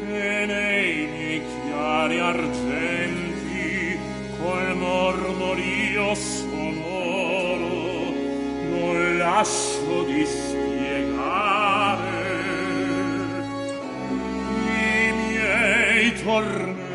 e nei miei chiari argenti col mormorio sonoro non lascio di spiegare i miei tormenti.